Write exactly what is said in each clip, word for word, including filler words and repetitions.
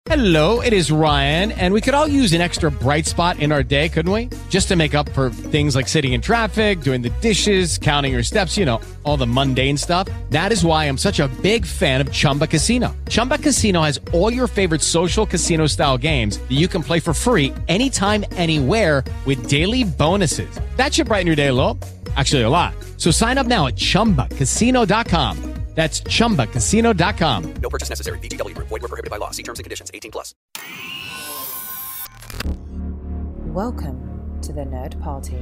Hello, it is Ryan, and we could all use an extra bright spot in our day, couldn't we? Just to make up for things like sitting in traffic, doing the dishes, counting your steps, you know, all the mundane stuff. That is why I'm such a big fan of Chumba Casino. Chumba Casino has all your favorite social casino-style games that you can play for free anytime, anywhere with daily bonuses. That should brighten your day a little. Actually, a lot. So sign up now at chumba casino dot com. That's chumba casino dot com. No purchase necessary. V G W Group. Void where prohibited by law. See terms and conditions. eighteen plus. Welcome to the Nerd Party.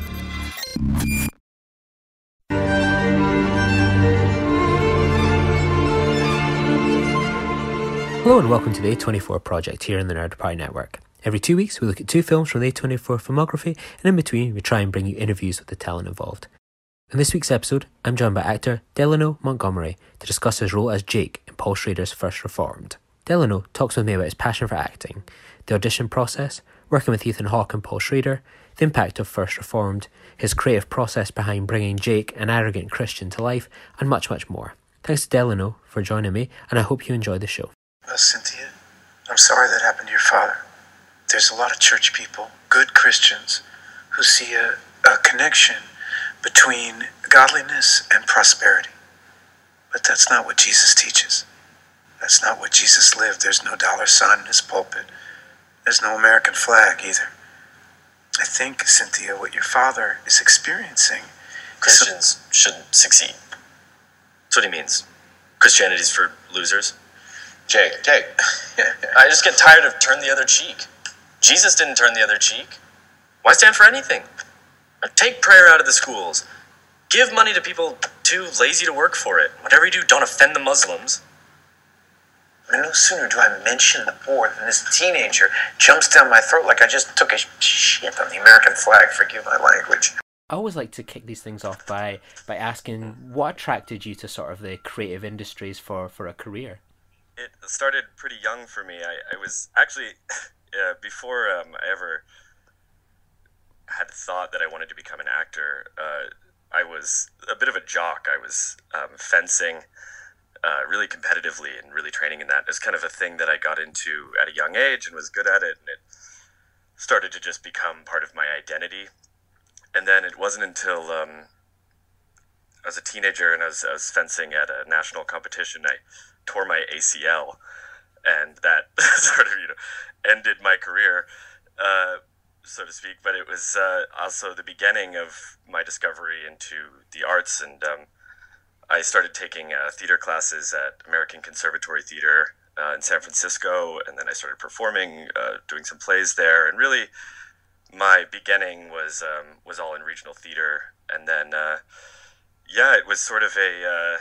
Hello and welcome to the A twenty-four Project here in the Nerd Party Network. Every two weeks we look at two films from the A twenty-four filmography, and in between we try and bring you interviews with the talent involved. In this week's episode, I'm joined by actor Delano Montgomery to discuss his role as Jake in Paul Schrader's First Reformed. Delano talks with me about his passion for acting, the audition process, working with Ethan Hawke and Paul Schrader, the impact of First Reformed, his creative process behind bringing Jake, an arrogant Christian, to life, and much, much more. Thanks to Delano for joining me, and I hope you enjoy the show. Well, Cynthia, I'm sorry that happened to your father. There's a lot of church people, good Christians, who see a, a connection between godliness and prosperity. But that's not what Jesus teaches. That's not what Jesus lived. There's no dollar sign in his pulpit. There's no American flag either. I think, Cynthia, what your father is experiencing... Christians a... shouldn't succeed. That's what he means. Christianity's for losers. Jake, Jake, I just get tired of turn the other cheek. Jesus didn't turn the other cheek. Why stand for anything? Take prayer out of the schools. Give money to people too lazy to work for it. Whatever you do, don't offend the Muslims. I mean, no sooner do I mention the poor than this teenager jumps down my throat like I just took a shit on the American flag. Forgive my language. I always like to kick these things off by, by asking what attracted you to sort of the creative industries for, for a career? It started pretty young for me. I, I was actually, uh, before um, I ever had thought that I wanted to become an actor, uh, I was a bit of a jock. I was um, fencing uh, really competitively and really training in that. It was kind of a thing that I got into at a young age and was good at it, and it started to just become part of my identity. And then it wasn't until um, I was a teenager and I was, I was fencing at a national competition, I tore my A C L, and that sort of, you know, ended my career. Uh, so to speak, but it was uh, also the beginning of my discovery into the arts, and um, I started taking uh, theater classes at American Conservatory Theater uh, in San Francisco, and then I started performing, uh, doing some plays there, and really my beginning was um, was all in regional theater, and then uh, yeah, it was sort of a uh,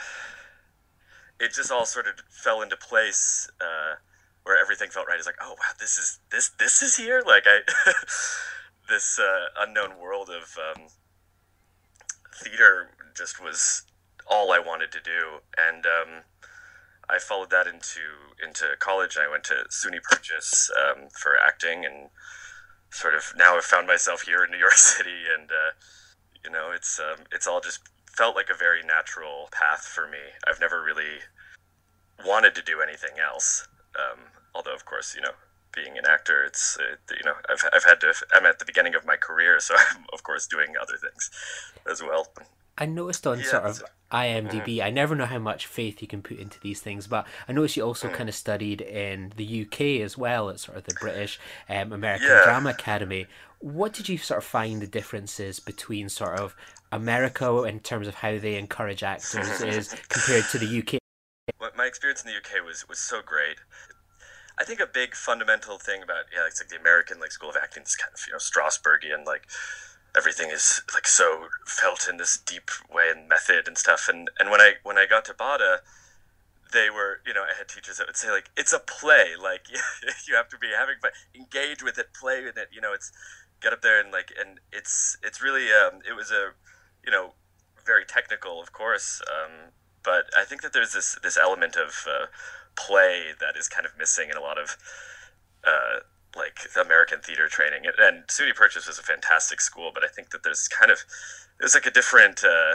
it just all sort of fell into place. Uh, where everything felt right. It's like, oh wow, this is this this is here. Like I, this uh, unknown world of um, theater just was all I wanted to do, and um, I followed that into into college. I went to SUNY Purchase um, for acting, and sort of now I've found myself here in New York City, and uh, you know, it's um, it's all just felt like a very natural path for me. I've never really wanted to do anything else. Um, although, of course, you know, being an actor, it's, uh, you know, I've I've had to, I'm at the beginning of my career, so I'm, of course, doing other things as well. I noticed on yeah, sort of so, IMDb, mm-hmm. I never know how much faith you can put into these things, but I noticed you also mm-hmm. kind of studied in the U K as well, at sort of the British um, American yeah. Drama Academy. What did you sort of find the differences between sort of America in terms of how they encourage actors is compared to the U K? My experience in the U K was, was so great. I think a big fundamental thing about, yeah, it's like the American like School of Acting is kind of, you know, Strasbergian, like everything is like so felt in this deep way and method and stuff. And, and when I when I got to BADA, they were, you know, I had teachers that would say like, it's a play, like you have to be having, but engage with it, play with it, you know, it's get up there and like, and it's it's really, um, it was a, you know, very technical, of course, um, but I think that there's this this element of uh, play that is kind of missing in a lot of uh, like American theater training. And, and SUNY Purchase was a fantastic school, but I think that there's kind of there's like a different, uh,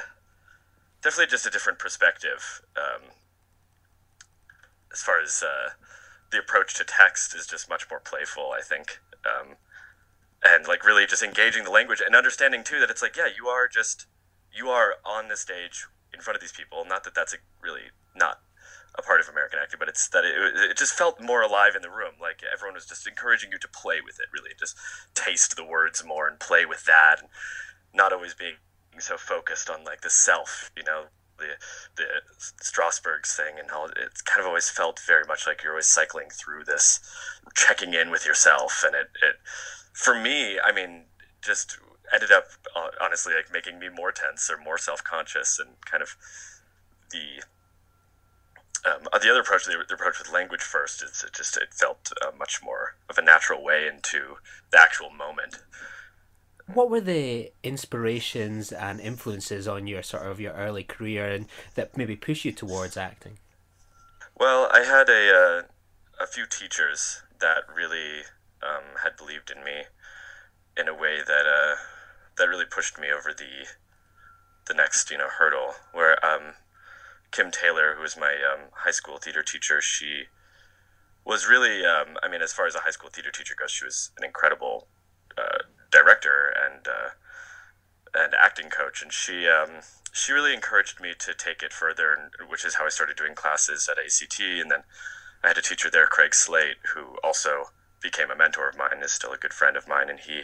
definitely just a different perspective um, as far as uh, the approach to text is just much more playful, I think. Um, and like really just engaging the language and understanding too that it's like, yeah, you are just, you are on the stage in front of these people. Not that that's a really not a part of American acting, but it's that it, it just felt more alive in the room. Like everyone was just encouraging you to play with it, really just taste the words more and play with that, and not always being so focused on like the self, you know, the the Strasberg's thing and all. It's kind of always felt very much like you're always cycling through this, checking in with yourself, and it it for me, I mean, just ended up uh, honestly like making me more tense or more self-conscious, and kind of the um, the other approach, the, the approach with language first, is it just it felt uh, much more of a natural way into the actual moment. What were the inspirations and influences on your sort of your early career, and that maybe push you towards acting? Well, I had a uh, a few teachers that really um, had believed in me in a way that uh, that really pushed me over the the next you know hurdle. Where um, Kim Taylor, who was my um, high school theater teacher, she was really um, I mean, as far as a high school theater teacher goes, she was an incredible Uh, director and uh, and acting coach, and she um, she really encouraged me to take it further, and, which is how I started doing classes at A C T. And then I had a teacher there, Craig Slate, who also became a mentor of mine, is still a good friend of mine, and he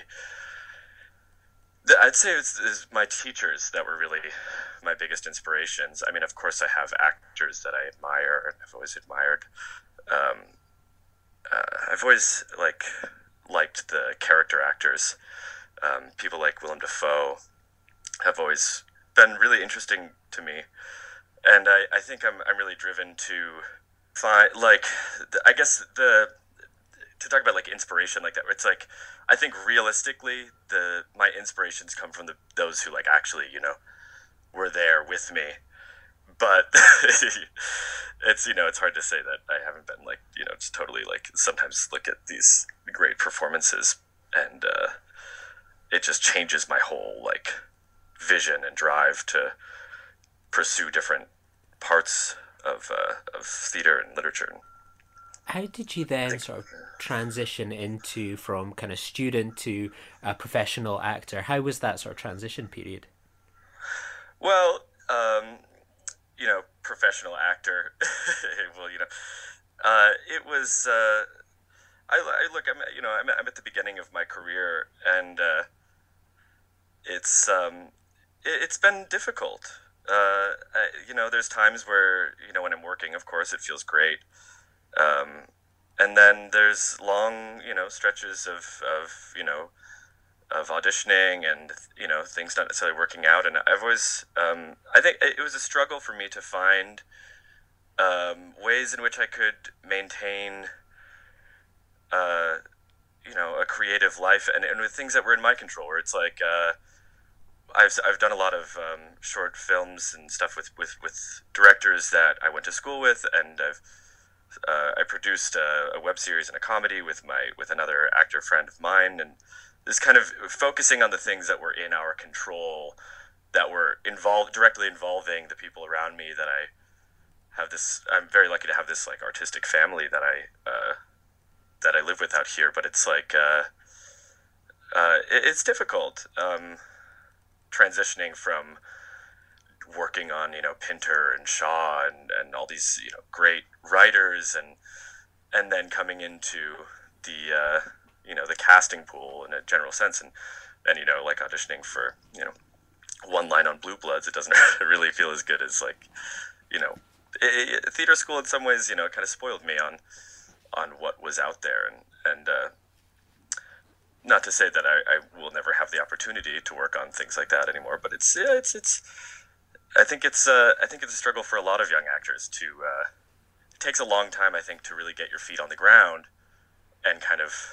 I'd say it's, it's my teachers that were really my biggest inspirations. I mean, of course, I have actors that I admire and I've always admired. Um, uh, I've always like liked the character actors. Um, people like Willem Dafoe have always been really interesting to me, and I, I think I'm I'm really driven to find like the, I guess the to talk about like inspiration like that. It's like I think realistically the my inspirations come from the those who like actually you know were there with me, but it's you know it's hard to say that I haven't been like you know just totally like sometimes look at these great performances and uh, it just changes my whole like vision and drive to pursue different parts of uh, of theater and literature. How did you then sort of transition into from kind of student to a professional actor? How was that sort of transition period? Well, um, you know, professional actor. well, you know, uh, it was. Uh, I, I look. I'm. You know, I'm. I'm at the beginning of my career, and uh, it's. Um, it, it's been difficult. Uh, I, you know, there's times where you know when I'm working, of course, it feels great. Um, and then there's long, you know, stretches of, of, you know, of auditioning and, you know, things not necessarily working out. And I've always, um, I think it was a struggle for me to find um, ways in which I could maintain, uh, you know, a creative life and, and with things that were in my control, where it's like, uh, I've, I've done a lot of um, short films and stuff with, with, with directors that I went to school with, and I've, Uh, I produced a, a web series and a comedy with my with another actor friend of mine, and this kind of focusing on the things that were in our control, that were involved directly involving the people around me. That I have this. I'm very lucky to have this like artistic family that I uh, that I live with out here. But it's like uh, uh, it, it's difficult um, transitioning from working on, you know, Pinter and Shaw and, and all these, you know, great writers, and and then coming into the, uh, you know, the casting pool in a general sense, and, and, you know, like auditioning for, you know, one line on Blue Bloods, it doesn't really feel as good as, like, you know, it, it, theater school in some ways, you know, kind of spoiled me on on what was out there, and, and uh, not to say that I, I will never have the opportunity to work on things like that anymore, but it's, yeah, it's, it's, I think it's uh, I think it's a struggle for a lot of young actors to. Uh, it takes a long time, I think, to really get your feet on the ground and kind of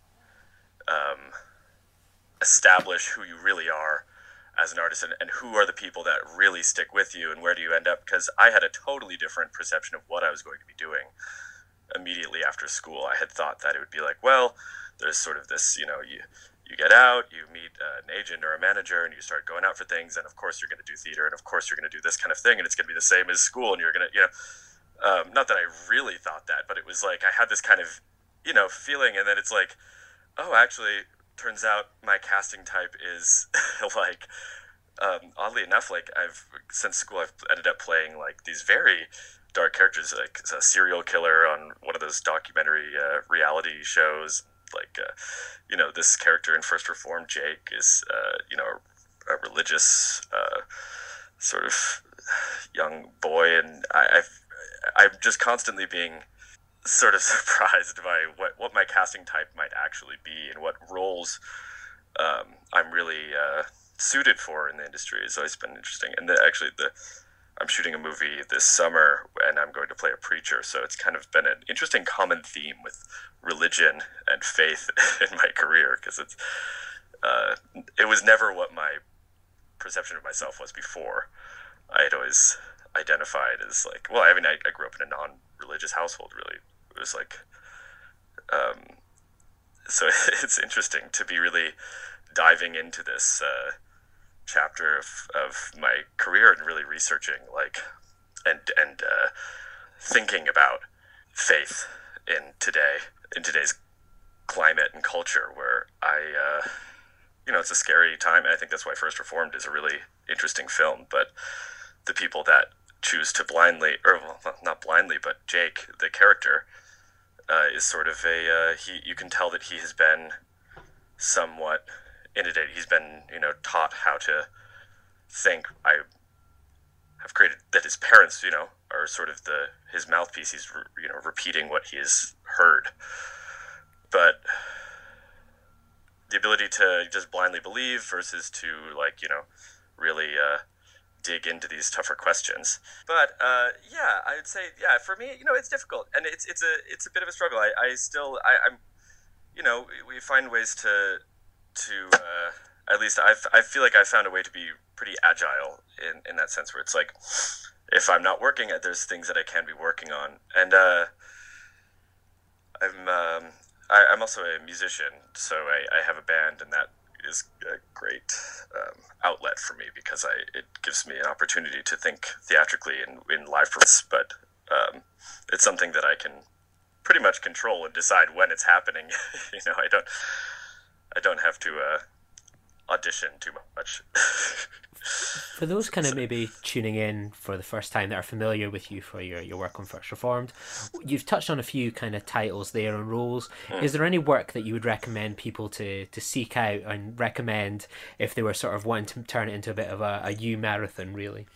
um, establish who you really are as an artist, and, and who are the people that really stick with you, and where do you end up? Because I had a totally different perception of what I was going to be doing immediately after school. I had thought that it would be like, well, there's sort of this, you know, you. You get out, you meet uh, an agent or a manager, and you start going out for things, and of course you're going to do theater, and of course you're going to do this kind of thing, and it's going to be the same as school, and you're going to, you know, Um, not that I really thought that, but it was like I had this kind of, you know, feeling, and then it's like, oh, actually, turns out my casting type is like, um, oddly enough, like I've since school I've ended up playing like these very dark characters, like a serial killer on one of those documentary uh, reality shows. Like, uh, you know, this character in First Reformed, Jake, is, uh, you know, a, a religious uh, sort of young boy, and I, I've, I'm just constantly being sort of surprised by what, what my casting type might actually be and what roles um, I'm really uh, suited for in the industry. So it's been interesting. And the, actually, the I'm shooting a movie this summer, and I'm going to play a preacher. So it's kind of been an interesting common theme with religion and faith in my career, because it's uh, it was never what my perception of myself was before. I had always identified as like, well, I mean, I, I grew up in a non-religious household, really. It was like, um, so it's interesting to be really diving into this uh, chapter of, of my career and really researching, like, and and uh, thinking about faith in today, in today's climate and culture, where I, uh, you know, it's a scary time. And I think that's why First Reformed is a really interesting film. But the people that choose to blindly, or well, not blindly, but Jake, the character, uh, is sort of a, uh, he, you can tell that he has been somewhat inundated. He's been, you know, taught how to think. I have created that his parents, you know, are sort of the, his mouthpiece. He's, re, you know, repeating what he has heard. But the ability to just blindly believe versus to, like, you know, really, uh, dig into these tougher questions. But uh, yeah, I would say, yeah, for me, you know, it's difficult, and it's it's a it's a bit of a struggle. I, I still I, I'm, you know, we find ways to to uh, at least I I feel like I found a way to be pretty agile in in that sense, where it's like, if I'm not working, there's things that I can be working on, and uh, I'm um, I, I'm also a musician, so I, I have a band, and that is a great um, outlet for me, because I it gives me an opportunity to think theatrically in, in live performance, but um, it's something that I can pretty much control and decide when it's happening. you know, I don't I don't have to uh, audition too much. For those kind of maybe tuning in for the first time that are familiar with you for your, your work on First Reformed, you've touched on a few kind of titles there and roles. Mm. Is there any work that you would recommend people to, to seek out and recommend if they were sort of wanting to turn it into a bit of a, a U marathon, really?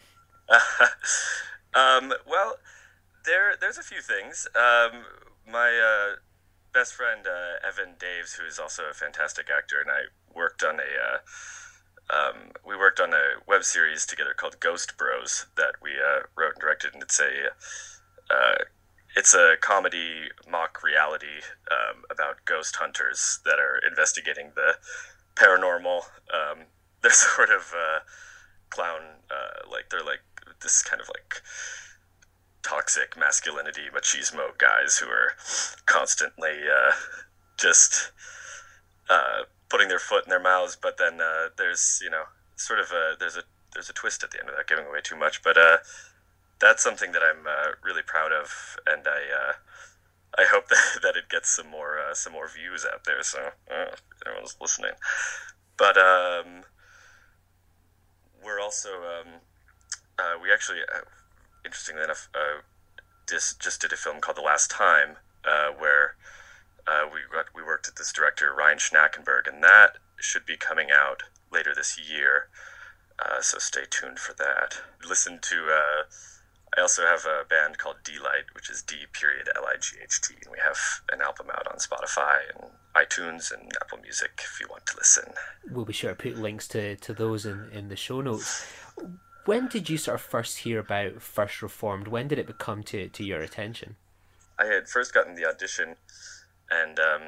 um, well, there there's a few things. Um, my uh, best friend, uh, Evan Daves, who is also a fantastic actor, and I worked on a... Uh, Um, we worked on a web series together called Ghost Bros that we uh, wrote and directed, and it's a uh, it's a comedy mock reality um, about ghost hunters that are investigating the paranormal. Um, they're sort of uh, clown, uh, like they're like this kind of like toxic masculinity machismo guys who are constantly uh, just. Uh, putting their foot in their mouths, but then uh, there's, you know, sort of a, there's a, there's a twist at the end of that, giving away too much, but uh, that's something that I'm uh, really proud of, and I, uh, I hope that, that it gets some more, uh, some more views out there, so uh, everyone's listening. But um, we're also, um, uh, we actually, uh, interestingly enough, uh, just, just did a film called The Last Time, uh, where Uh, we got, we worked at this director, Ryan Schnackenberg, and that should be coming out later this year. Uh, so stay tuned for that. Listen to, uh, I also have a band called D-Light, which is D period L I G H T, and we have an album out on Spotify and iTunes and Apple Music if you want to listen. We'll be sure to put links to, to those in, in the show notes. When did you sort of first hear about First Reformed? When did it become to, to your attention? I had first gotten the audition, and um,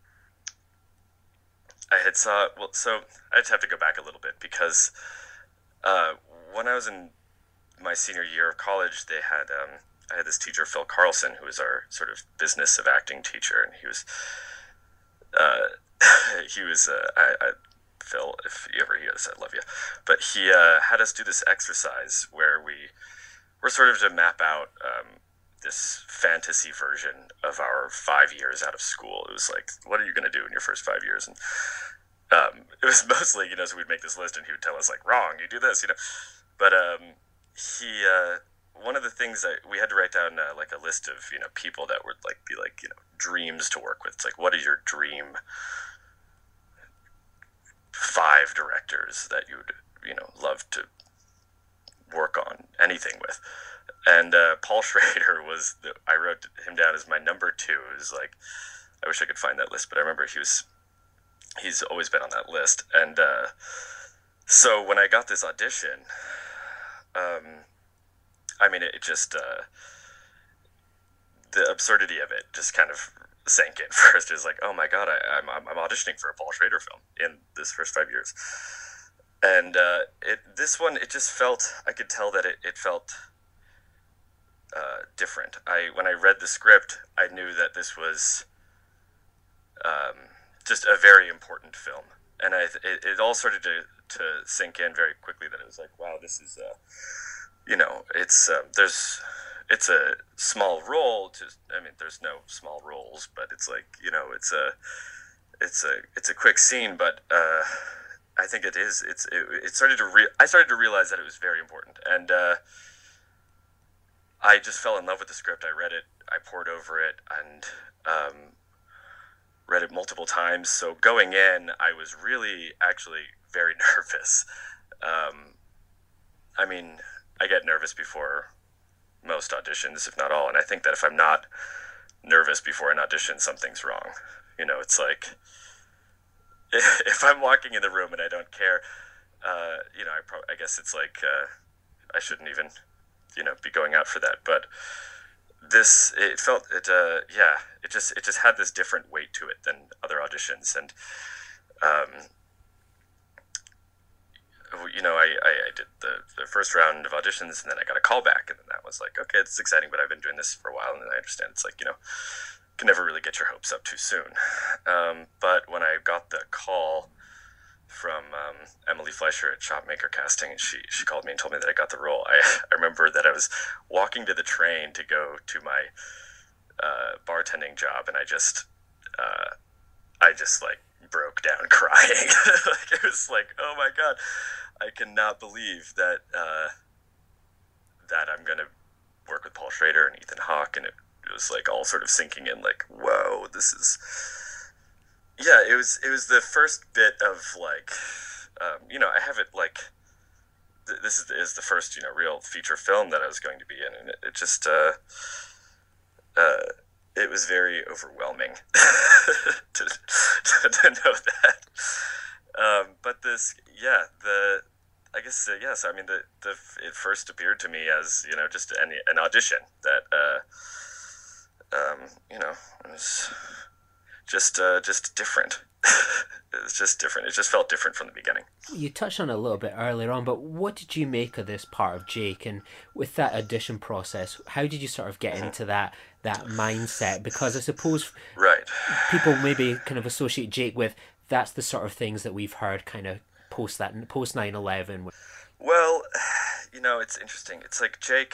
I had saw, well, so I just have to go back a little bit, because uh, when I was in my senior year of college, they had, um, I had this teacher, Phil Carlson, who was our sort of business of acting teacher, and he was, uh, he was, uh, I, I, Phil, if you ever hear this, I love you, but he uh, had us do this exercise where we were sort of to map out um, this fantasy version of our five years out of school. It was like, what are you going to do in your first five years? And um, it was mostly, you know, so we'd make this list and he would tell us like, wrong, you do this, you know. But um, he, uh, one of the things that we had to write down uh, like a list of, you know, people that would like be like, you know, dreams to work with. It's like, what is your dream five directors that you would, you know, love to work on anything with? And uh, Paul Schrader was, the, I wrote him down as my number two. It was like, I wish I could find that list, but I remember he was, he's always been on that list. And uh, so when I got this audition, um, I mean, it, it just, uh, the absurdity of it just kind of sank in first. It was like, oh my God, I, I'm, I'm auditioning for a Paul Schrader film in this first five years. And uh, it, this one, it just felt, I could tell that it, it felt uh, different. I, when I read the script, I knew that this was um, just a very important film. And I, it, it all started to, to sink in very quickly that it was like, wow, this is, uh, you know, it's, uh, there's, it's a small role to, I mean, there's no small roles, but it's like, you know, it's a, it's a, it's a quick scene, but, uh, I think it is, it's, it, it started to re- I started to realize that it was very important. And, uh, I just fell in love with the script. I read it, I poured over it, and, um, read it multiple times. So going in, I was really actually very nervous. Um, I mean, I get nervous before most auditions, if not all. And I think that if I'm not nervous before an audition, something's wrong. You know, it's like, if I'm walking in the room and I don't care, uh, you know, I, pro- I guess it's like, uh, I shouldn't even, you know, be going out for that. But this, it felt, it, uh, yeah, it just, it just had this different weight to it than other auditions. And, um, you know, I, I, I did the, the first round of auditions, and then I got a call back, and then that was like, okay, it's exciting, but I've been doing this for a while, and then I understand it's like, you know, can never really get your hopes up too soon. Um, but when I got the call from um, Emily Fleischer at Shopmaker Casting, and she, she called me and told me that I got the role, I, I remember that I was walking to the train to go to my uh, bartending job, and I just, uh, I just like broke down crying. Like, it was like, oh my God, I cannot believe that uh, that I'm going to work with Paul Schrader and Ethan Hawke, and it, it was like all sort of sinking in, like, whoa, this is, yeah, it was, it was the first bit of like, um, you know, I have it like, th- this is, is the first, you know, real feature film that I was going to be in, and it, it just, uh, uh, it was very overwhelming to, to, to know that. Um, but this, yeah, the, I guess, uh, yes, I mean, the, the, it first appeared to me as, you know, just an, an audition that, uh, um, you know, it was just, uh, just different. It was just different. It just felt different from the beginning. You touched on it a little bit earlier on, but what did you make of this part of Jake? And with that audition process, how did you sort of get into that that mindset? Because I suppose right. people maybe kind of associate Jake with, that's the sort of things that we've heard kind of post that post nine eleven. Well, you know, it's interesting. It's like Jake,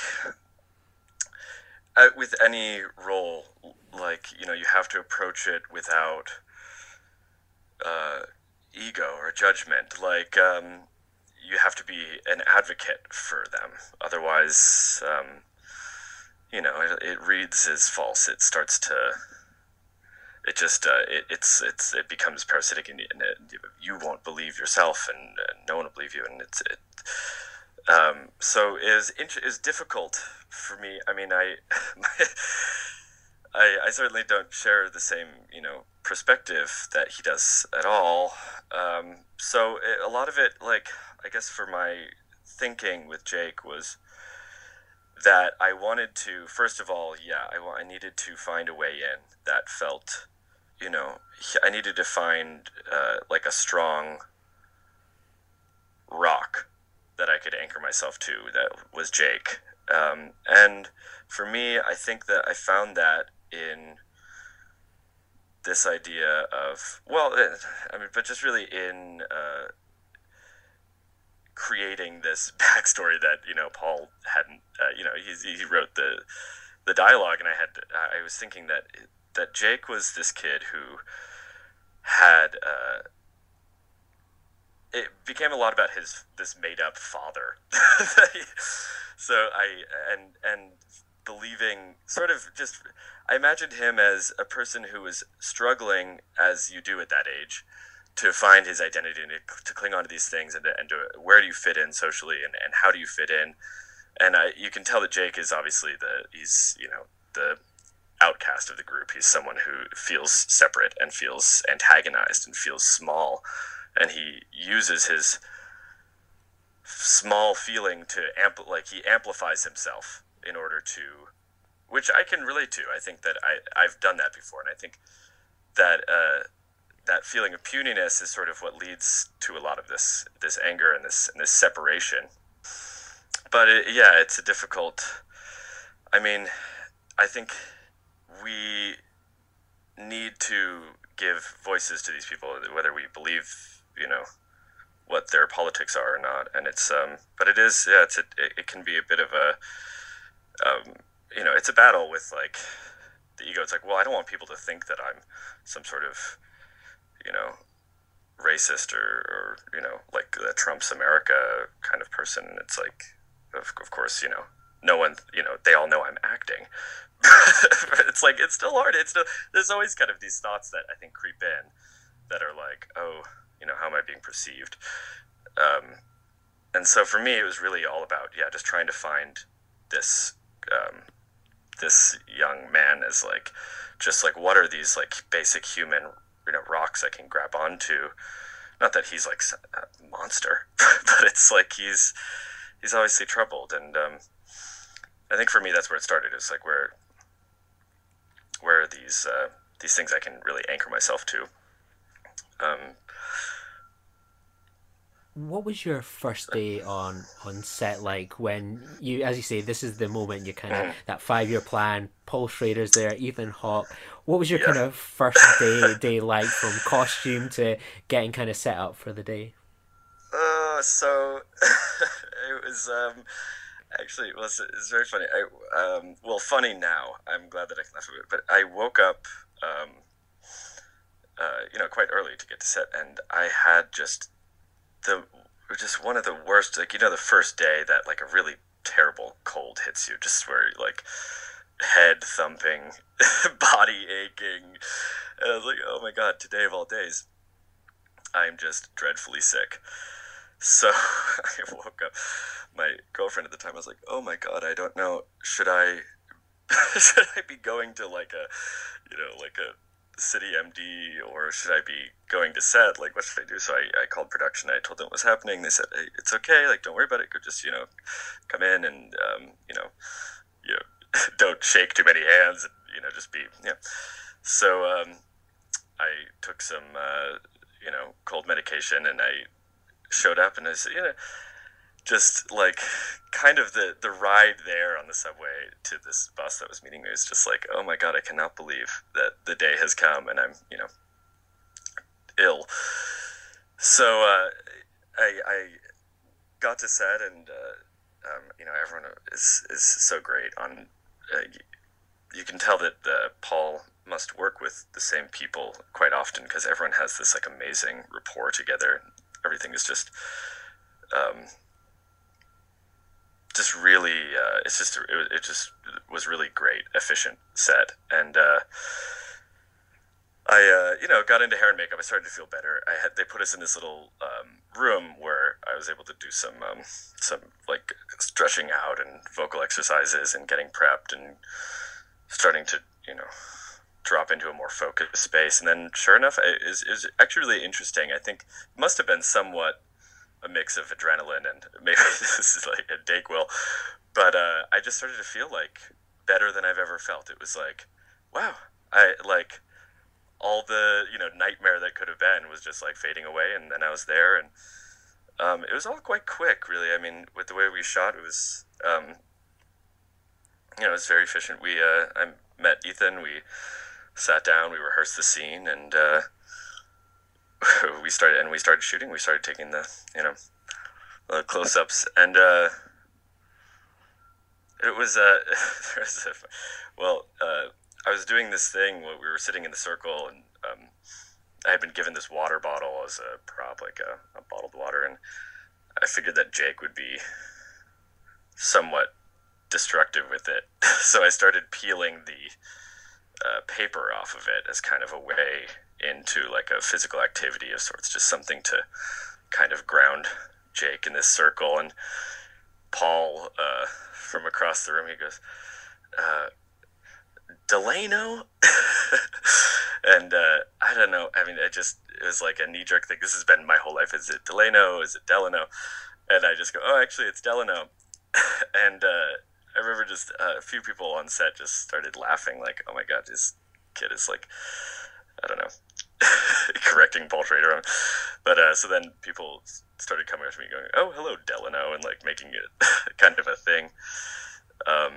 uh, with any role, like, you know, you have to approach it without uh, ego or judgment. Like, um, you have to be an advocate for them. Otherwise, um, you know, it, it reads as false. It starts to, it just, uh, it, it's, it's, it becomes parasitic, and, and it, you won't believe yourself, and, and no one will believe you. And it's, it, um, so it is, it is difficult for me. I mean, I, my, I, I certainly don't share the same, you know, perspective that he does at all. Um, so it, a lot of it, like, I guess for my thinking with Jake was that I wanted to, first of all, yeah, I, I needed to find a way in that felt, you know, I needed to find uh, like a strong rock that I could anchor myself to that was Jake. Um, and for me, I think that I found that in this idea of, well, I mean, but just really in uh, creating this backstory that, you know, Paul hadn't, uh, you know, he he wrote the the dialogue, and I had I was thinking that that Jake was this kid who had uh, it became a lot about his this made up father. So I and and believing sort of just I imagined him as a person who was struggling, as you do at that age, to find his identity and to, to cling on to these things and to, and to where do you fit in socially and, and how do you fit in. And I, you can tell that Jake is obviously the he's you know the outcast of the group. He's someone who feels separate and feels antagonized and feels small, and he uses his small feeling to ampl like he amplifies himself in order to, which I can relate to. I think that I I've done that before, and I think that uh, that feeling of puniness is sort of what leads to a lot of this this anger and this and this separation. But it, yeah, it's a difficult. I mean, I think we need to give voices to these people, whether we believe, you know, what their politics are or not. And it's, um, but it is, yeah, it's a, it, it can be a bit of a, um, you know, it's a battle with like the ego. It's like, well, I don't want people to think that I'm some sort of, you know, racist or, or you know, like the Trump's America kind of person. It's like, of, of course, you know, no one, you know, they all know I'm acting. It's like, it's still hard. It's still, there's always kind of these thoughts that I think creep in that are like, oh, you know, how am I being perceived? Um, and so for me, it was really all about, yeah, just trying to find this, um, this young man as like, just like, what are these like basic human, you know, rocks I can grab onto? Not that he's like a monster, but it's like he's, he's obviously troubled. And um, I think for me, that's where it started. It's like, where, where are these, uh, these things I can really anchor myself to? Um, What was your first day on on set like when you, as you say, this is the moment you kind of, that five-year plan, Paul Schrader's there, Ethan Hawke. What was your yeah. kind of first day day like, from costume to getting kind of set up for the day? Uh, so it was um, actually it was it's very funny. I um, well, funny now. I'm glad that I can laugh at it. But I woke up, um, uh, you know, quite early to get to set, and I had just. The just one of the worst, like, you know, the first day that like a really terrible cold hits you, just where like head thumping, body aching, and I was like, oh my god, today of all days, I'm just dreadfully sick. So I woke up, my girlfriend at the time, I was like, oh my god, I don't know, should I should I be going to like a, you know, like a city M D, or should I be going to set? Like, what should I do? So I, I called production. I told them what was happening. They said, hey, it's okay. Like, don't worry about it. Go just, you know, come in and, um, you know, you know, don't shake too many hands and, you know, just be, yeah. So, um, I took some, uh, you know, cold medication, and I showed up, and I said, you know, just like kind of the, the ride there on the subway to this bus that was meeting me was just like, oh my god, I cannot believe that the day has come and I'm, you know, ill. So uh, I, I got to set, and uh, um, you know, everyone is is so great. On uh, you can tell that uh, Paul must work with the same people quite often, because everyone has this like amazing rapport together. Everything is just. Um, just really, uh, it's just, it, it just was really great, efficient set. And, uh, I, uh, you know, got into hair and makeup. I started to feel better. I had, they put us in this little, um, room where I was able to do some, um, some like stretching out and vocal exercises and getting prepped and starting to, you know, drop into a more focused space. And then sure enough, it was, it was actually really interesting. I think it must have been somewhat a mix of adrenaline and maybe this is like a Dayquil, but uh, I just started to feel like better than I've ever felt. It was like, wow, I like all the, you know, nightmare that could have been was just like fading away, and then I was there, and um, it was all quite quick, really. I mean, with the way we shot, it was, um, you know, it was very efficient. We, uh, I met Ethan, we sat down, we rehearsed the scene, and uh, we started and we started shooting. We started taking the, you know, uh, close-ups, and uh, it was uh, there was a, well, uh, I was doing this thing where we were sitting in the circle, and um, I had been given this water bottle as a prop, like a, a bottled water, and I figured that Jake would be somewhat destructive with it. So I started peeling the uh, paper off of it as kind of a way into like a physical activity of sorts, just something to kind of ground Jake in this circle. And Paul, uh, from across the room, he goes, uh, Delano? And uh, I don't know, I mean, it just, it was like a knee-jerk thing. This has been my whole life. Is it Delano? Is it Delano? And I just go, oh, actually, it's Delano. And uh, I remember just uh, a few people on set just started laughing, like, oh my God, this kid is like, I don't know, correcting Paul Schrader. But uh, so then people started coming up to me going, oh, hello, Delano, and like making it kind of a thing. Um,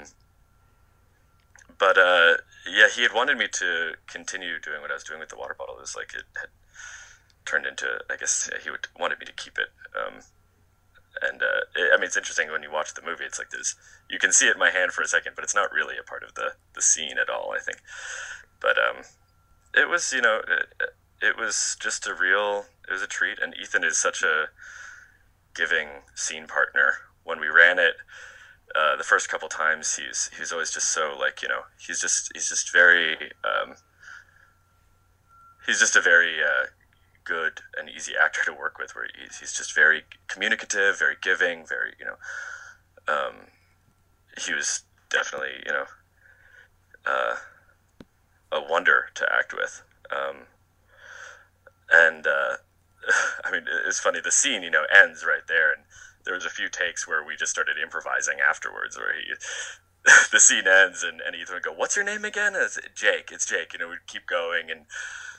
but uh, yeah, he had wanted me to continue doing what I was doing with the water bottle. It was like it had turned into, I guess yeah, he would wanted me to keep it. Um, and uh, it, I mean, it's interesting when you watch the movie. It's like this, you can see it in my hand for a second, but it's not really a part of the, the scene at all, I think. But um, it was, you know, it, it was just a real, it was a treat. And Ethan is such a giving scene partner. When we ran it, uh, the first couple times, he's he's always just so like, you know, he's just he's just very um, he's just a very uh, good and easy actor to work with. Where he's he's just very communicative, very giving, very you know. Um, he was definitely you know uh, a wonder to act with, um, and uh, I mean it's funny. The scene you know ends right there, and there was a few takes where we just started improvising afterwards, where he, the scene ends and, and Ethan would go, what's your name again? It's Jake, it's Jake. You know, we'd keep going and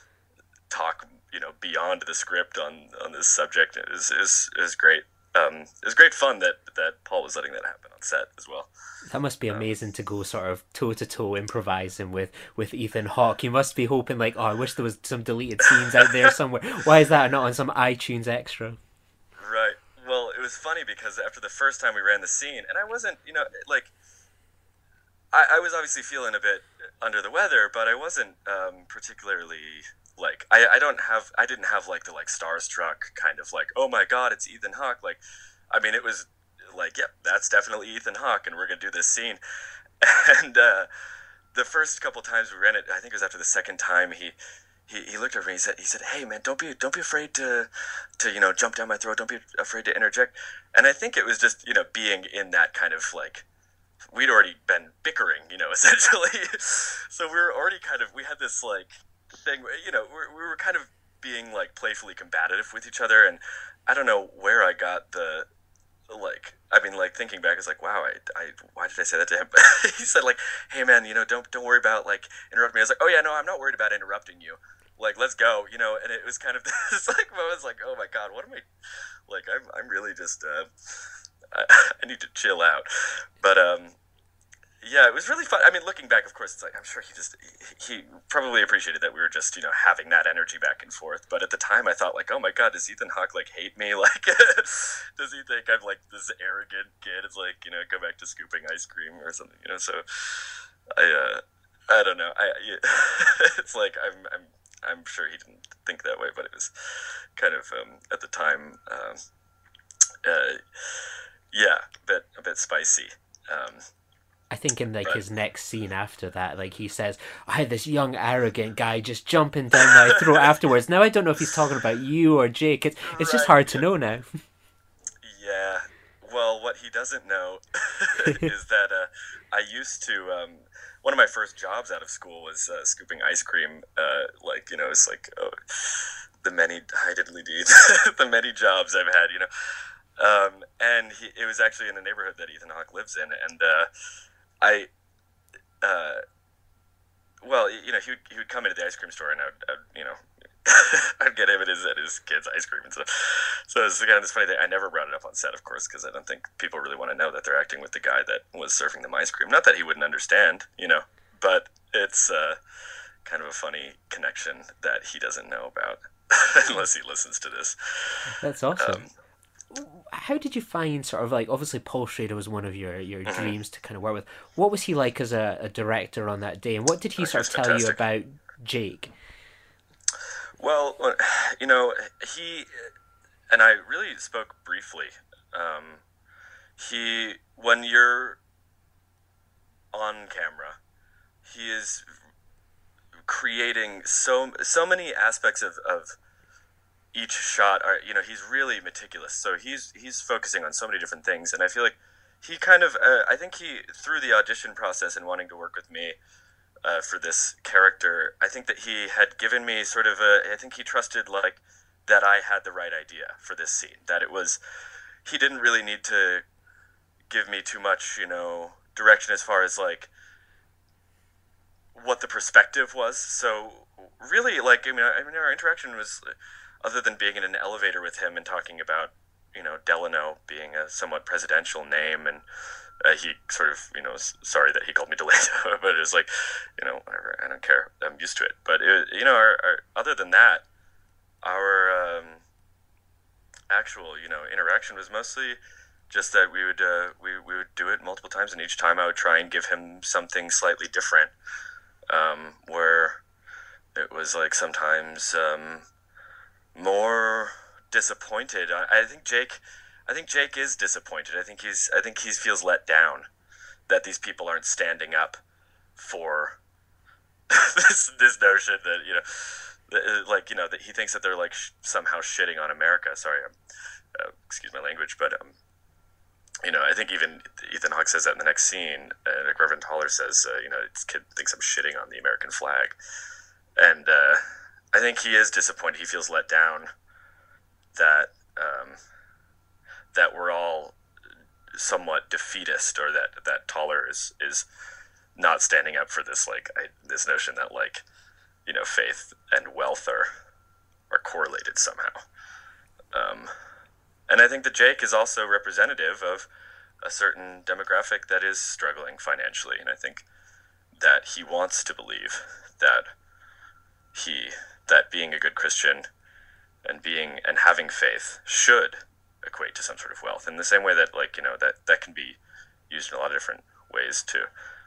talk, you know, beyond the script on, on this subject. It was, it was, it was great. Um, it was great fun that, that Paul was letting that happen on set as well. That must be amazing um, to go sort of toe-to-toe improvising with, with Ethan Hawke. You must be hoping like, oh, I wish there was some deleted scenes out there somewhere. Why is that not on some iTunes extra? Right. Well, it was funny because after the first time we ran the scene, and I wasn't, you know, like, I, I was obviously feeling a bit under the weather, but I wasn't um, particularly, like, I, I don't have, I didn't have, like, the, like, starstruck kind of, like, oh my God, it's Ethan Hawke. Like, I mean, it was like, yep, yeah, that's definitely Ethan Hawke, and we're going to do this scene. And uh, the first couple times we ran it, I think it was after the second time, he... He, he looked over me. He said, "He said, hey man, don't be don't be afraid to, to you know jump down my throat. Don't be afraid to interject." And I think it was just you know being in that kind of like, we'd already been bickering, you know, essentially. So we were already kind of we had this like thing, you know, we we were kind of being like playfully combative with each other, and I don't know where I got the like. I mean, like thinking back, it's like, wow, I, I why did I say that to him? He said like, hey man, you know, don't don't worry about like interrupting me. I was like, oh yeah, no, I'm not worried about interrupting you. Like, let's go, you know, and it was kind of this, like, I was like, oh my God, what am I, like, I'm, I'm really just, uh, I, I need to chill out, but, um, yeah, it was really fun. I mean, looking back, of course, it's like, I'm sure he just, he, he probably appreciated that we were just, you know, having that energy back and forth, but at the time, I thought, like, oh my God, does Ethan Hawke, like, hate me? Like, does he think I'm, like, this arrogant kid? It's like, you know, go back to scooping ice cream or something, you know, so, I, uh, I don't know, I, it's like, I'm, I'm, I'm sure he didn't think that way, but it was kind of um, at the time, um, uh, yeah, a bit a bit spicy. Um, I think in like but... his next scene after that, like he says, "I had this young arrogant guy just jumping down my throat afterwards." Now I don't know if he's talking about you or Jake. It's it's right, just hard to know now. Yeah. Well, what he doesn't know is that uh, I used to. Um, One of my first jobs out of school was uh, scooping ice cream. Uh, like, you know, it's like oh, the many, hi diddly deeds, the many jobs I've had, you know. Um, and he, it was actually in the neighborhood that Ethan Hawke lives in. And uh, I, uh, well, you know, he would, he would come into the ice cream store and I would, I'd, you know, I'd get him at his, at his kids' ice cream and stuff. So it's kind of this funny thing. I never brought it up on set, of course, because I don't think people really want to know that they're acting with the guy that was serving them ice cream. Not that he wouldn't understand, you know, but it's uh, kind of a funny connection that he doesn't know about unless he listens to this. That's awesome. Um, how did you find sort of like, obviously Paul Schrader was one of your, your mm-hmm. dreams to kind of work with. What was he like as a, a director on that day, and what did he oh, sort of tell fantastic. you about Jake? Well, you know, he and I really spoke briefly. Um, he, when you're on camera, he is creating so so many aspects of, of each shot. Are, you know, he's really meticulous. So he's he's focusing on so many different things, and I feel like he kind of, uh, I think he, through the audition process and wanting to work with me uh, for this character, I think that he had given me sort of a, I think he trusted like that I had the right idea for this scene. That it was, he didn't really need to give me too much, you know, direction as far as like what the perspective was. So really, like, I mean, I mean, our interaction was, other than being in an elevator with him and talking about, you know, Delano being a somewhat presidential name, and uh, he sort of, you know, was sorry that he called me Delano, but it was like, you know, whatever, I don't care, I'm used to it. But, it, you know, our, our, other than that, our um, actual, you know, interaction was mostly just that we would, uh, we, we would do it multiple times, and each time I would try and give him something slightly different, um, where it was like sometimes um, more disappointed. I, I think Jake, I think Jake is disappointed. I think he's, I think he feels let down that these people aren't standing up for this this notion that, you know, that, like, you know, that he thinks that they're like sh- somehow shitting on America. Sorry, um, uh, excuse my language, but um, you know, I think even Ethan Hawke says that in the next scene. Uh, like Reverend Toller says, uh, you know, this kid thinks I'm shitting on the American flag, and uh, I think he is disappointed. He feels let down that um, that we're all somewhat defeatist, or that that Toller is is not standing up for this, like, I, this notion that, like, you know, faith and wealth are are correlated somehow. Um, and I think that Jake is also representative of a certain demographic that is struggling financially, and I think that he wants to believe that he that being a good Christian and being and having faith should equate to some sort of wealth, in the same way that, like, you know, that that can be used in a lot of different ways to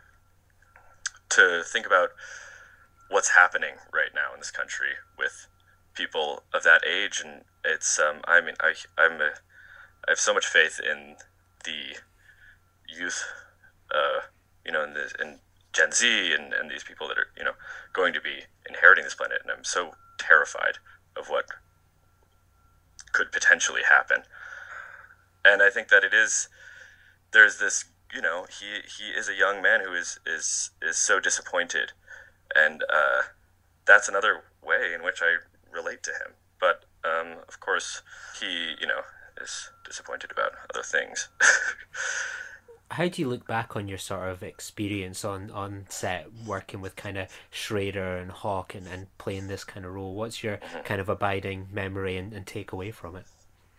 to think about what's happening right now in this country with people of that age. And it's um I mean I I'm a, I have so much faith in the youth, uh you know, in the in Gen Z and, and these people that are, you know, going to be inheriting this planet, and I'm so terrified of what could potentially happen. And I think that it is, there's this, you know, he he is a young man who is is is so disappointed, and uh, that's another way in which I relate to him. But um, of course, he, you know, is disappointed about other things. How do you look back on your sort of experience on, on set, working with kind of Schrader and Hawke and, and playing this kind of role? What's your mm-hmm. kind of abiding memory and, and takeaway from it?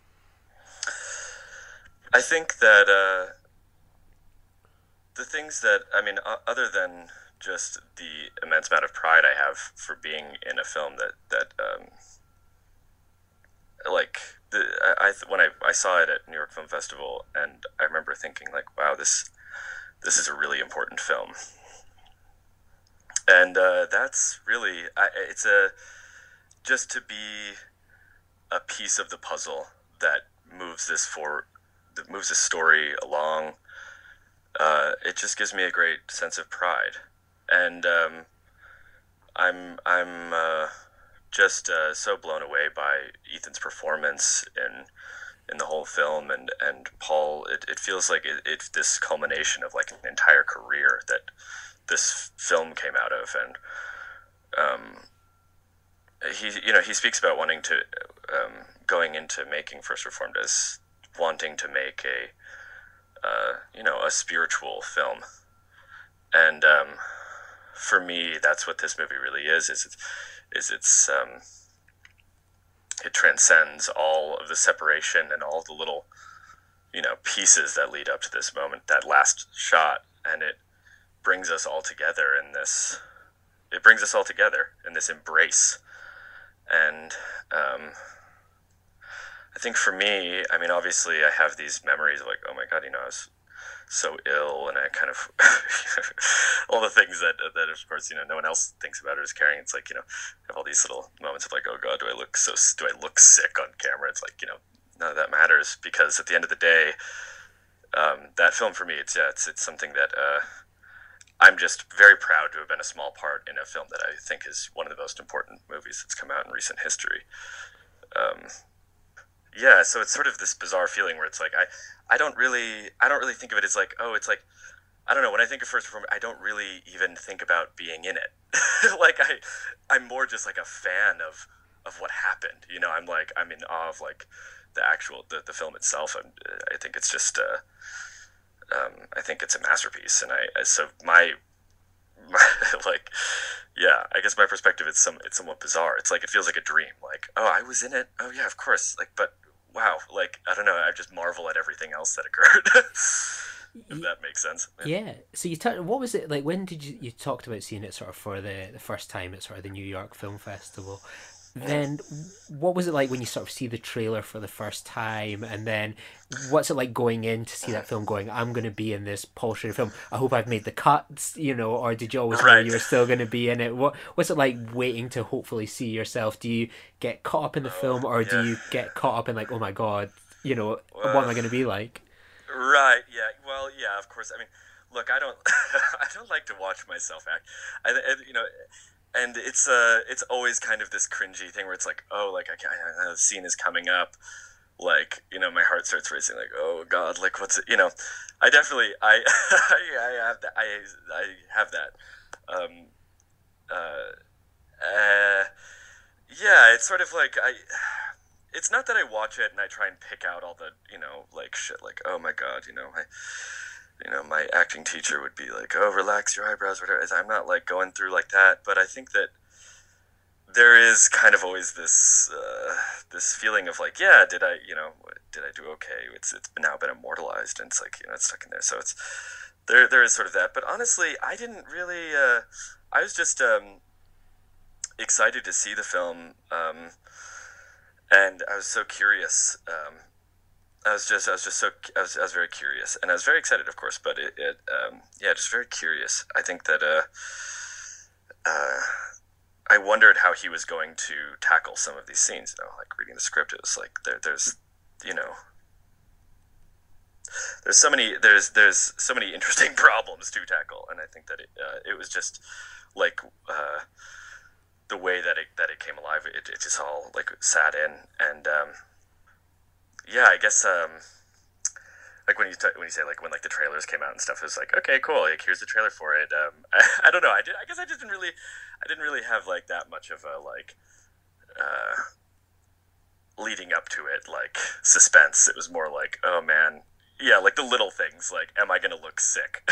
I think that uh, the things that, I mean, uh, other than just the immense amount of pride I have for being in a film that, that um, like, the, I, I when I, I saw it at New York Film Festival, and I remember thinking, like, wow, this this is a really important film. And uh, that's really, I, it's a, just to be a piece of the puzzle that moves this forward, that moves this story along, uh, it just gives me a great sense of pride. And um, I'm I'm uh, just uh, so blown away by Ethan's performance in in the whole film, and and Paul. It, it feels like it, it's this culmination of like an entire career that this film came out of. And um, he you know he speaks about wanting to um, going into making First Reformed as wanting to make a uh, you know a spiritual film, and um, for me, that's what this movie really is. Is it's is it's um, it transcends all of the separation and all the little, you know, pieces that lead up to this moment, that last shot, and it brings us all together in this. It brings us all together in this embrace, and um, I think for me, I mean, obviously I have these memories of like, oh my God, you know, I was so ill, and I kind of all the things that that of course, you know, no one else thinks about or is caring. It's like, you know, I have all these little moments of like, oh God, do I look so do I look sick on camera? It's like, you know, none of that matters, because at the end of the day, um, that film for me, it's yeah, it's it's something that uh, I'm just very proud to have been a small part in a film that I think is one of the most important movies that's come out in recent history. Um, yeah, so it's sort of this bizarre feeling where it's like I, I don't really I don't really think of it as like, oh, it's like, I don't know, when I think of First Reformed, I don't really even think about being in it. Like I I'm more just like a fan of of what happened. You know, I'm like I'm in awe of like the actual the, the film itself. And I think it's just uh, um, I think it's a masterpiece. And I so my, my like yeah, I guess my perspective is some it's somewhat bizarre. It's like it feels like a dream. Like, oh, I was in it. Oh yeah, of course. Like, but wow, like I don't know. I just marvel at everything else that occurred. If that makes sense. Yeah. yeah. So you t- what was it like? When did you you talked about seeing it sort of for the the first time at sort of the New York Film Festival? Then what was it like when you sort of see the trailer for the first time, and then what's it like going in to see that film going, I'm going to be in this Paul Schrader film, I hope I've made the cuts, you know, or did you always right. know you were still going to be in it? What What's it like waiting to hopefully see yourself? Do you get caught up in the oh, film, or yeah. do you get caught up in like, oh my God, you know, well, what am I going to be like? Right, yeah, well, yeah, of course. I mean, look, I don't I don't like to watch myself act. I, I you know... And it's uh, it's always kind of this cringy thing where it's like, oh, like I can't, I know the scene is coming up, like, you know, my heart starts racing, like, oh God, like what's it, you know, I definitely, I, I have that, I, I have that, um, uh, uh, yeah, it's sort of like I, it's not that I watch it and I try and pick out all the, you know, like shit, like, oh my God, you know, I. You know, my acting teacher would be like, oh, relax your eyebrows, whatever. I'm not, like, going through like that. But I think that there is kind of always this uh, this feeling of, like, yeah, did I, you know, did I do okay? It's it's now been immortalized, and it's like, you know, it's stuck in there. So it's, there there is sort of that. But honestly, I didn't really, uh, I was just um, excited to see the film. Um, and I was so curious. Um I was just, I was just so, I was, I was very curious, and I was very excited, of course. But it, it um, yeah, just very curious. I think that, uh, uh, I wondered how he was going to tackle some of these scenes. You know, like reading the script, it was like there, there's, you know, there's so many, there's, there's so many interesting problems to tackle, and I think that it, uh, it was just like uh, the way that it that it came alive. It, it just all like sat in, and. Um, Yeah, I guess um, like when you t- when you say like when like the trailers came out and stuff, it was like, okay, cool. Like here's the trailer for it. Um, I, I don't know. I did. I guess I didn't really. I didn't really have like that much of a like uh, leading up to it like suspense. It was more like, oh man, yeah, like the little things. Like, am I gonna look sick?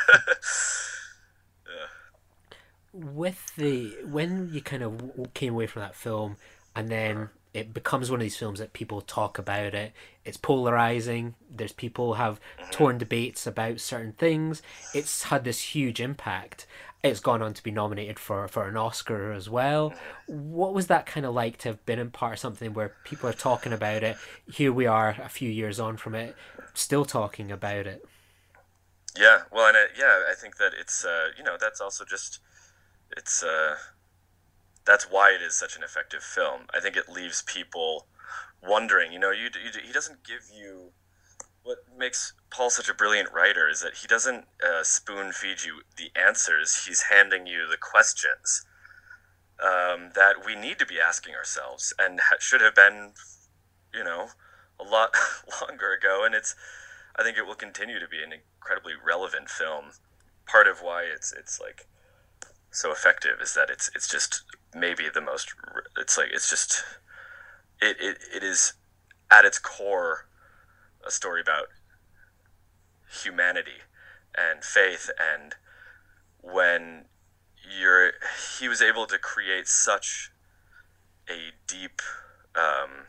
yeah. With the when you kind of came away from that film, and then. It becomes one of these films that people talk about it. It's polarizing. There's people have torn debates about certain things. It's had this huge impact. It's gone on to be nominated for, for an Oscar as well. What was that kind of like to have been in part of something where people are talking about it? Here we are a few years on from it, still talking about it. Yeah, well, and it, yeah, I think that it's, uh, you know, that's also just, it's, uh, that's why it is such an effective film. I think it leaves people wondering, you know, you, you, he doesn't give you, what makes Paul such a brilliant writer is that he doesn't uh, spoon feed you the answers, he's handing you the questions um, that we need to be asking ourselves and ha- should have been, you know, a lot longer ago. And it's, I think it will continue to be an incredibly relevant film. Part of why it's, it's like, so effective is that it's it's just maybe the most it's like it's just it, it it is at its core a story about humanity and faith, and when you're he was able to create such a deep um,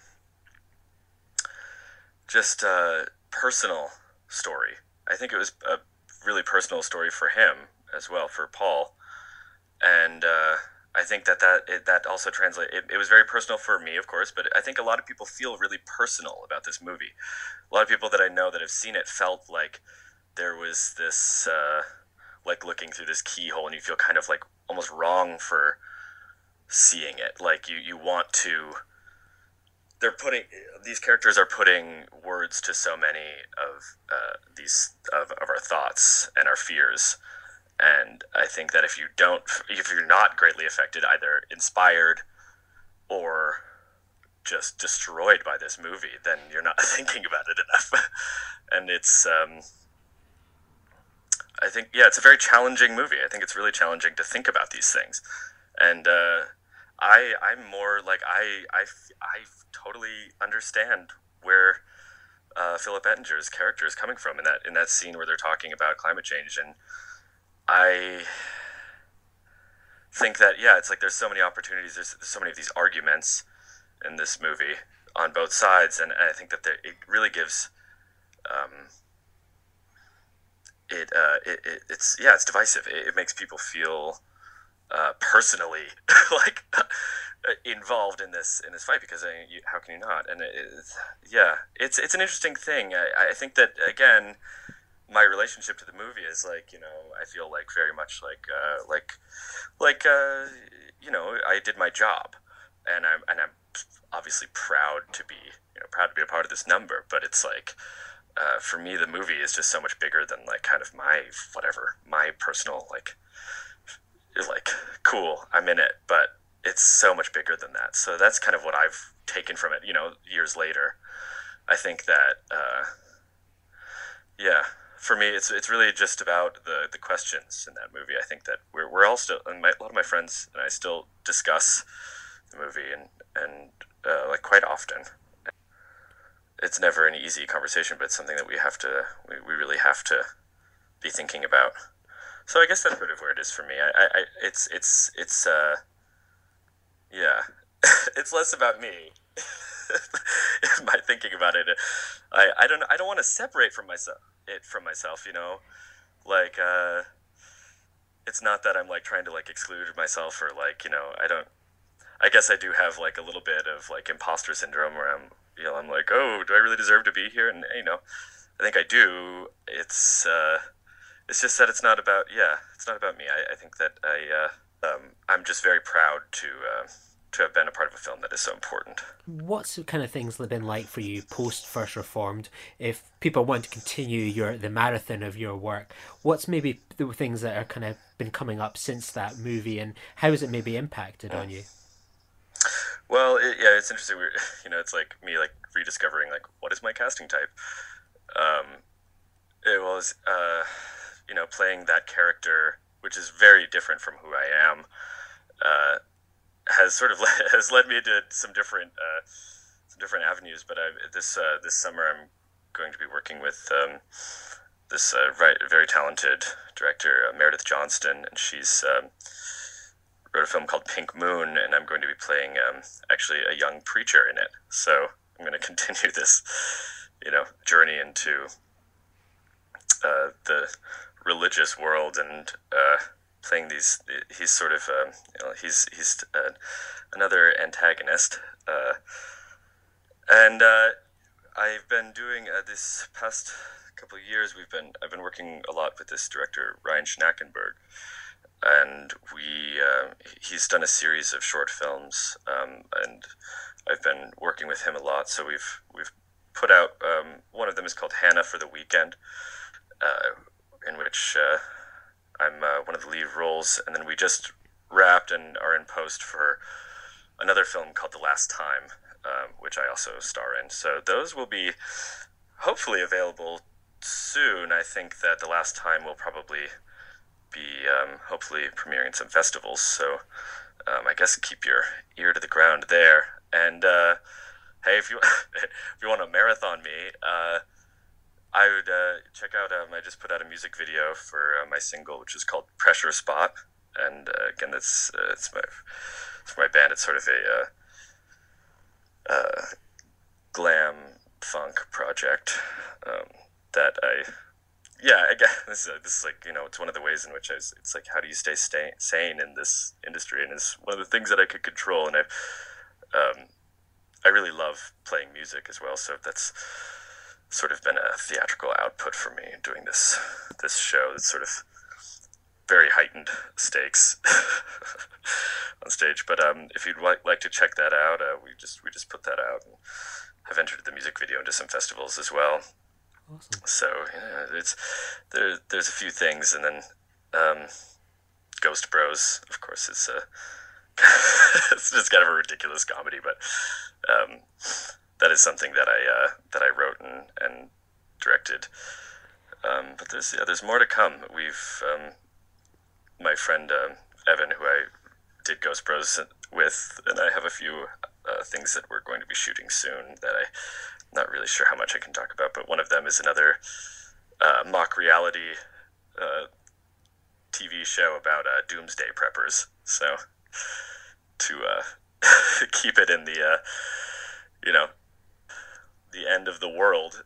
just a personal story. I think it was a really personal story for him as well, for Paul. And uh, I think that that, it, that also translate. It, it was very personal for me, of course, but I think a lot of people feel really personal about this movie. A lot of people that I know that have seen it felt like there was this, uh, like looking through this keyhole, and you feel kind of like almost wrong for seeing it. Like you, you want to. They're putting these characters are putting words to so many of uh, these of, of our thoughts and our fears. And I think that if you don't, if you're not greatly affected, either inspired or just destroyed by this movie, then you're not thinking about it enough. And it's, um, I think, yeah, it's a very challenging movie. I think it's really challenging to think about these things. And uh, I, I'm more like, I, I, I totally understand where uh, Philip Ettinger's character is coming from in that in that scene where they're talking about climate change. And I think that, yeah, it's like there's so many opportunities, there's, there's so many of these arguments in this movie on both sides, and I think that there, it really gives, um, it, uh, it, it, it's, yeah, it's divisive. It, it makes people feel uh, personally like involved in this in this fight, because I mean, you, how can you not? And it, it, yeah, it's it's an interesting thing. I, I think that, again, my relationship to the movie is like, you know, I feel like very much like, uh, like, like, uh, you know, I did my job, and I'm, and I'm obviously proud to be, you know, proud to be a part of this number. But it's like, uh, for me, the movie is just so much bigger than like kind of my, whatever, my personal, like, like, cool, I'm in it, but it's so much bigger than that. So that's kind of what I've taken from it, you know, years later. I think that, uh, yeah, for me, it's it's really just about the, the questions in that movie. I think that we're we're all still, and my, a lot of my friends and I still discuss the movie, and and uh, like quite often. It's never an easy conversation, but it's something that we have to we, we really have to be thinking about. So I guess that's sort of where it is for me. I, I, I it's it's it's uh yeah, it's less about me. My thinking about it, I, I don't I don't want to separate from myself it from myself, you know, like uh, it's not that I'm like trying to like exclude myself, or like, you know, I don't. I guess I do have like a little bit of like imposter syndrome, where I'm, you know, I'm like, oh, do I really deserve to be here? And you know, I think I do. It's uh, it's just that it's not about yeah, it's not about me. I, I think that I uh, um, I'm just very proud to. Uh, to have been a part of a film that is so important. What's the kind of things been like for you post First Reformed? If people want to continue your the marathon of your work, what's maybe the things that are kind of been coming up since that movie, and how has it maybe impacted yeah. on you? Well, it, yeah, it's interesting. We're, you know, it's like me like rediscovering like what is my casting type. Um, it was uh, you know, playing that character, which is very different from who I am. Uh, has sort of led, has led me to some different uh, some different avenues. But I, this uh, this summer I'm going to be working with um, this uh, right, very talented director, uh, Meredith Johnston, and she's um, wrote a film called Pink Moon, and I'm going to be playing um, actually a young preacher in it. So I'm going to continue this, you know, journey into uh, the religious world, and uh, playing these, he's sort of, um, you know, he's he's uh, another antagonist, uh, and uh, I've been doing uh, this past couple of years. We've been I've been working a lot with this director Ryan Schnackenberg, and we uh, he's done a series of short films, um, and I've been working with him a lot. So we've we've put out um, one of them is called Hannah for the Weekend, uh, in which. Uh, I'm uh, one of the lead roles, and then we just wrapped and are in post for another film called The Last Time, um, which I also star in. So those will be hopefully available soon. I think that The Last Time will probably be um, hopefully premiering in some festivals. So um, I guess keep your ear to the ground there. And uh, hey, if you if you want to marathon me. Uh, I would uh, check out, um, I just put out a music video for uh, my single, which is called Pressure Spot. And uh, again, that's uh, it's my it's my band. It's sort of a uh, uh, glam funk project um, that I, yeah, I guess this is, this is like, you know, it's one of the ways in which I was, it's like, how do you stay stay sane in this industry? And it's one of the things that I could control. And I, um, I really love playing music as well. So that's sort of been a theatrical output for me, doing this, this show that's sort of very heightened stakes on stage. But um, if you'd like, like to check that out, uh, we just, we just put that out and have entered the music video into some festivals as well. Awesome. So yeah, it's there. There's a few things, and then um, Ghost Bros, of course, is uh, it's just kind of a ridiculous comedy, but um, that is something that I uh, that I wrote and, and directed. Um, but there's yeah, there's more to come. We've um, my friend uh, Evan, who I did Ghost Bros with, and I have a few uh, things that we're going to be shooting soon that I. Not really sure how much I can talk about, but one of them is another uh, mock reality uh, T V show about uh, doomsday preppers. So to uh, keep it in the, uh, you know, the end of the world.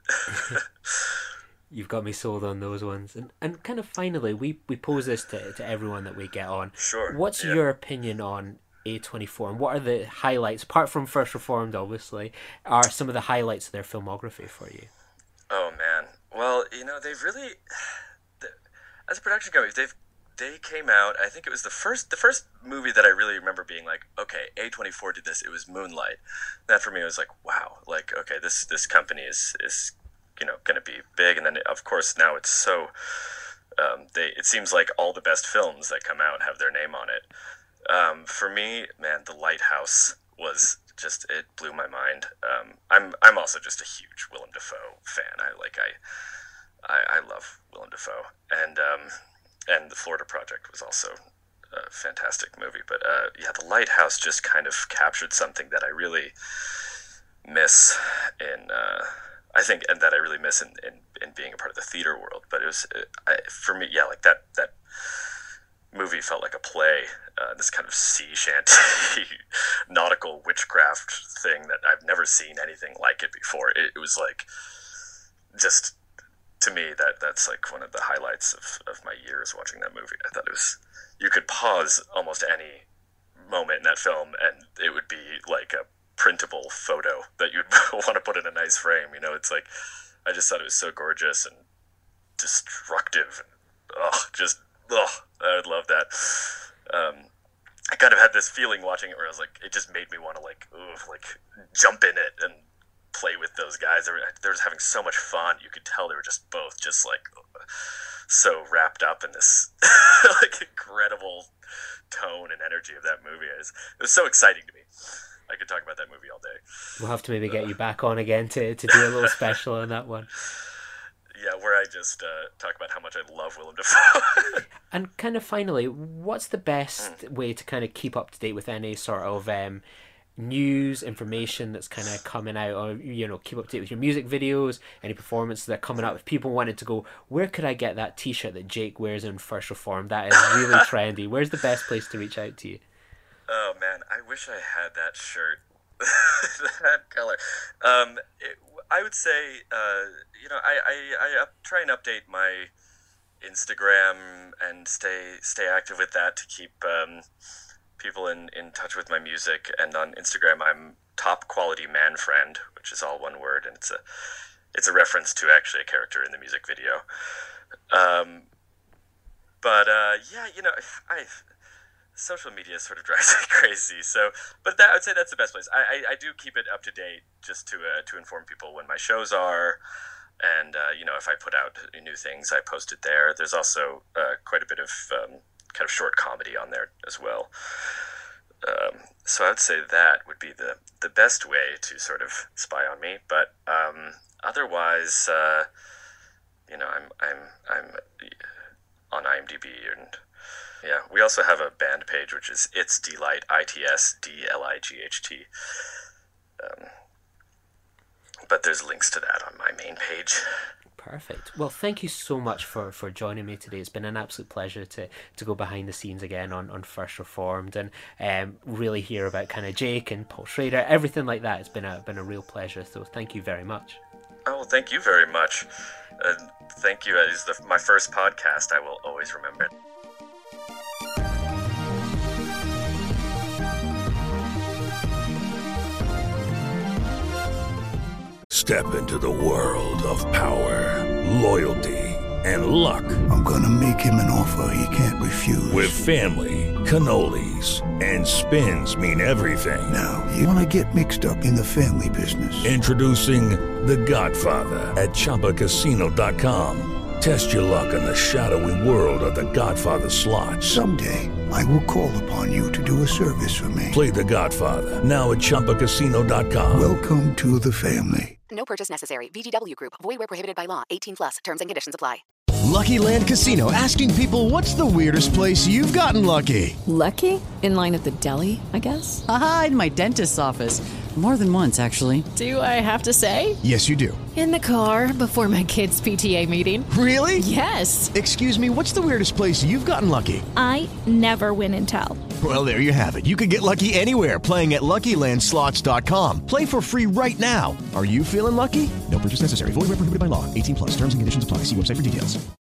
You've got me sold on those ones. And and kind of finally, we, we pose this to, to everyone that we get on. Sure. What's yeah. your opinion on A twenty-four, and what are the highlights, apart from First Reformed, obviously, are some of the highlights of their filmography for you? Oh man, well, you know, they've really, as a production company, they've they came out. I think it was the first the first movie that I really remember being like, okay, A twenty-four did this. It was Moonlight. That for me was like, wow, like okay, this this company is is you know going to be big. And then of course now it's so um, they it seems like all the best films that come out have their name on it. Um, for me, man, The Lighthouse was just, it blew my mind. Um, I'm I'm also just a huge Willem Dafoe fan. I like I I, I love Willem Dafoe, and um, and The Florida Project was also a fantastic movie. But uh, yeah, The Lighthouse just kind of captured something that I really miss in uh, I think, and that I really miss in, in, in being a part of the theater world. But it was it, I, for me, yeah, like that that. movie felt like a play, uh, this kind of sea shanty nautical witchcraft thing that I've never seen anything like it before. It, it was like, just to me, that that's like one of the highlights of, of my years watching that movie. I thought it was, you could pause almost any moment in that film and it would be like a printable photo that you'd want to put in a nice frame. You know, it's like, I just thought it was so gorgeous and destructive and oh, just oh, I would love that. Um, I kind of had this feeling watching it where I was like, it just made me want to like, ooh, like jump in it and play with those guys. They were, they were just having so much fun. You could tell they were just both just like so wrapped up in this like incredible tone and energy of that movie. It was, it was so exciting to me. I could talk about that movie all day. We'll have to maybe get uh, you back on again to, to do a little special on that one. Yeah, where I just uh, talk about how much I love Willem Dafoe. And kind of finally, what's the best mm. way to kind of keep up to date with any sort of um, news, information that's kind of coming out, or, you know, keep up to date with your music videos, any performances that are coming out? If people wanted to go, where could I get that t-shirt that Jake wears in First Reformed? That is really trendy. Where's the best place to reach out to you? Oh, man, I wish I had that shirt. That color. Um, it, I would say, uh, you know, I, I, I up, try and update my Instagram and stay stay active with that to keep um, people in, in touch with my music. And on Instagram, I'm Top Quality Man Friend, which is all one word, and it's a it's a reference to actually a character in the music video. Um, but uh, yeah, you know, I. Social media sort of drives me crazy, so but that I would say that's the best place. I, I, I do keep it up to date just to uh, to inform people when my shows are, and uh, you know, if I put out new things, I post it there. There's also uh, quite a bit of um, kind of short comedy on there as well. Um, so I would say that would be the the best way to sort of spy on me. But um, otherwise, uh, you know, I'm I'm I'm on IMDb and. Yeah, we also have a band page, which is It's Delight, I T S D L I G H T. Um, but there's links to that on my main page. Perfect. Well, thank you so much for, for joining me today. It's been an absolute pleasure to, to go behind the scenes again on, on First Reformed and um, really hear about kind of Jake and Paul Schrader, everything like that. It's been a been a real pleasure. So thank you very much. Oh, well, thank you very much. And thank you. It is the, my first podcast. I will always remember it. Step into the world of power, loyalty, and luck. I'm gonna make him an offer he can't refuse. With family, cannolis, and spins mean everything. Now, you wanna get mixed up in the family business. Introducing The Godfather at Chumba Casino dot com. Test your luck in the shadowy world of The Godfather slot. Someday, I will call upon you to do a service for me. Play The Godfather, now at Chumba Casino dot com. Welcome to the family. No purchase necessary. V G W Group. Void where prohibited by law. eighteen plus. Terms and conditions apply. Lucky Land Casino, asking people, what's the weirdest place you've gotten lucky? Lucky? In line at the deli, I guess? Aha, in my dentist's office. More than once, actually. Do I have to say? Yes, you do. In the car before my kids' P T A meeting. Really? Yes. Excuse me, what's the weirdest place you've gotten lucky? I never win and tell. Well, there you have it. You can get lucky anywhere, playing at Lucky Land Slots dot com. Play for free right now. Are you feeling lucky? No purchase necessary. Void where prohibited by law. eighteen plus. Terms and conditions apply. See website for details.